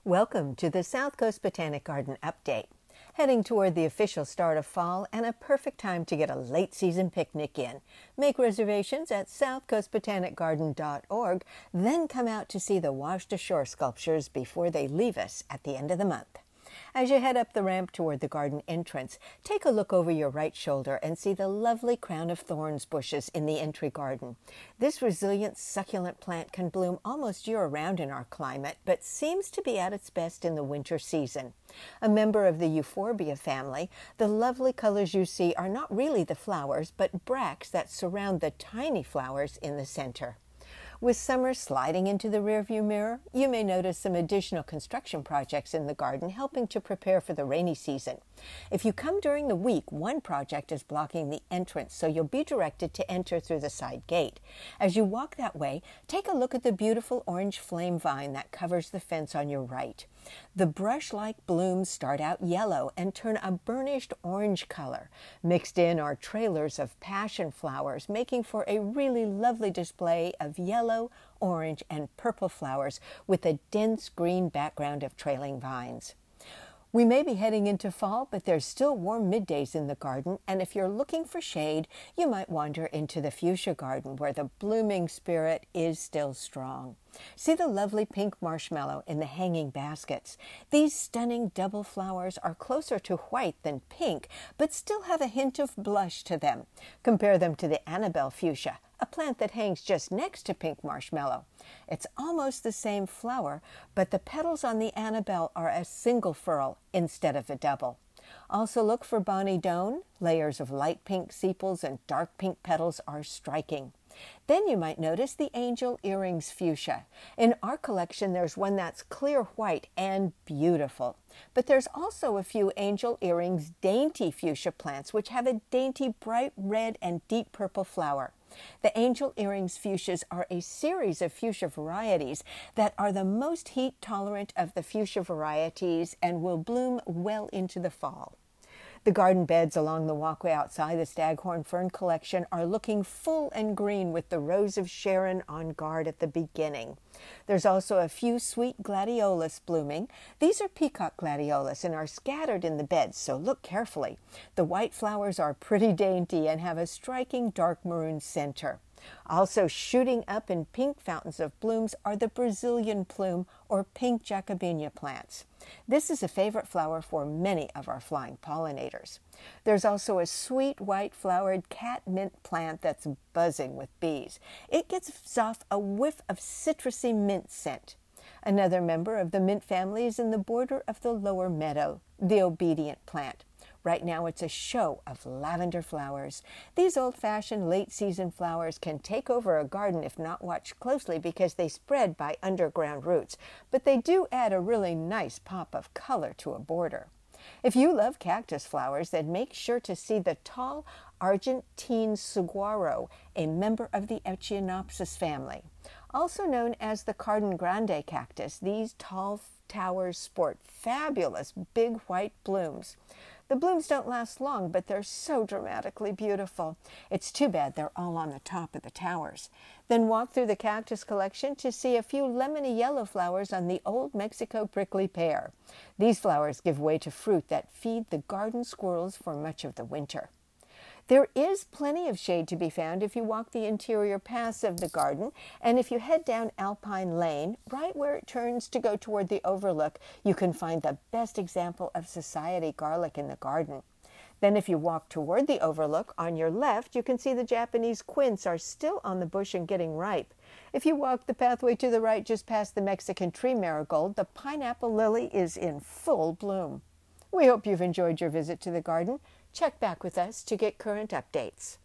Welcome to the South Coast Botanic Garden Update. Heading toward the official start of fall and a perfect time to get a late season picnic in. Make reservations at southcoastbotanicgarden.org, then come out to see the washed ashore sculptures before they leave us at the end of the month. As you head up the ramp toward the garden entrance, take a look over your right shoulder and see the lovely crown of thorns bushes in the entry garden. This resilient succulent plant can bloom almost year-round in our climate, but seems to be at its best in the winter season. A member of the Euphorbia family, the lovely colors you see are not really the flowers, but bracts that surround the tiny flowers in the center. With summer sliding into the rearview mirror, you may notice some additional construction projects in the garden helping to prepare for the rainy season. If you come during the week, one project is blocking the entrance, so you'll be directed to enter through the side gate. As you walk that way, take a look at the beautiful orange flame vine that covers the fence on your right. The brush-like blooms start out yellow and turn a burnished orange color. Mixed in are trailers of passion flowers, making for a really lovely display of yellow, orange, and purple flowers with a dense green background of trailing vines. We may be heading into fall, but there's still warm middays in the garden, and if you're looking for shade, you might wander into the fuchsia garden where the blooming spirit is still strong. See the lovely pink marshmallow in the hanging baskets. These stunning double flowers are closer to white than pink, but still have a hint of blush to them. Compare them to the Annabelle fuchsia, a plant that hangs just next to pink marshmallow. It's almost the same flower, but the petals on the Annabelle are a single furl instead of a double. Also look for Bonnie Doan. Layers of light pink sepals and dark pink petals are striking. Then you might notice the angel earrings fuchsia. In our collection, there's one that's clear white and beautiful. But there's also a few angel earrings dainty fuchsia plants which have a dainty bright red and deep purple flower. The angel earrings fuchsias are a series of fuchsia varieties that are the most heat tolerant of the fuchsia varieties and will bloom well into the fall. The garden beds along the walkway outside the Staghorn Fern collection are looking full and green with the Rose of Sharon on guard at the beginning. There's also a few sweet gladiolus blooming. These are peacock gladiolus and are scattered in the beds, so look carefully. The white flowers are pretty dainty and have a striking dark maroon center. Also shooting up in pink fountains of blooms are the Brazilian plume or pink jacobinia plants. This is a favorite flower for many of our flying pollinators. There's also a sweet white-flowered catmint plant that's buzzing with bees. It gives off a whiff of citrusy mint scent. Another member of the mint family is in the border of the lower meadow, the obedient plant. Right now it's a show of lavender flowers. These old-fashioned late-season flowers can take over a garden if not watched closely because they spread by underground roots, but they do add a really nice pop of color to a border. If you love cactus flowers, then make sure to see the tall Argentine saguaro, a member of the Echinopsis family. Also known as the Cardin Grande cactus, these tall towers sport fabulous big white blooms. The blooms don't last long, but they're so dramatically beautiful. It's too bad they're all on the top of the towers. Then walk through the cactus collection to see a few lemony yellow flowers on the Old Mexico prickly pear. These flowers give way to fruit that feed the garden squirrels for much of the winter. There is plenty of shade to be found if you walk the interior paths of the garden, and if you head down Alpine Lane, right where it turns to go toward the overlook, you can find the best example of society garlic in the garden. Then if you walk toward the overlook, on your left, you can see the Japanese quince are still on the bush and getting ripe. If you walk the pathway to the right just past the Mexican tree marigold, the pineapple lily is in full bloom. We hope you've enjoyed your visit to the garden. Check back with us to get current updates.